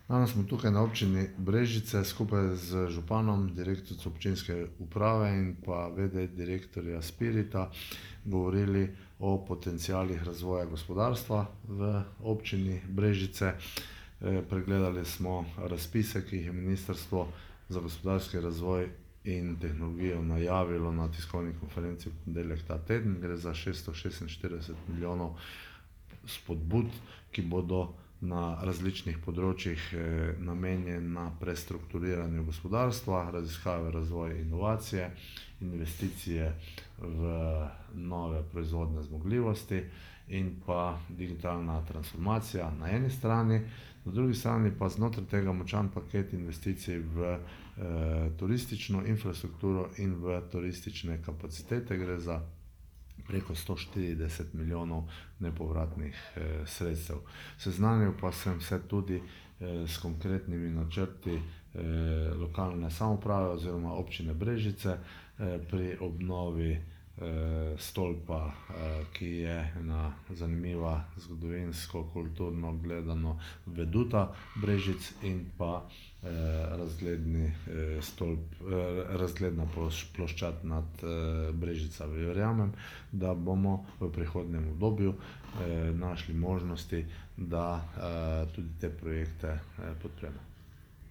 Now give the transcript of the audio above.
Danes smo tukaj na občini Brežice skupaj z županom, direktorico občinske uprave in pa v.d. direktorja Spirita govorili o potencialih razvoja gospodarstva v občini Brežice. Pregledali smo razpise, ki jih je Ministrstvo za gospodarski razvoj in tehnologijo najavilo na tiskovni konferenci v ponedeljek ta teden. Gre za 646 milijonov spodbud, ki bodo na različnih področjih namenjena prestrukturiranju gospodarstva, raziskave, razvoj, inovacije, investicije v nove proizvodne zmogljivosti in pa digitalna transformacija na eni strani, na drugi strani pa znotraj tega močan paket investicij v turistično infrastrukturo in v turistične kapacitete. Gre za preko 140 milijonov nepovratnih sredstev. Seznanil pa sem se tudi s konkretnimi načrti lokalne samouprave oziroma občine Brežice pri obnovi stolpa, ki je ena zanimiva zgodovinsko, kulturno gledano veduta Brežic in pa razgledni stolp, razgledna ploščad nad Brežicami. Verjamem, da bomo v prihodnjem obdobju našli možnosti, da tudi te projekte podpremo.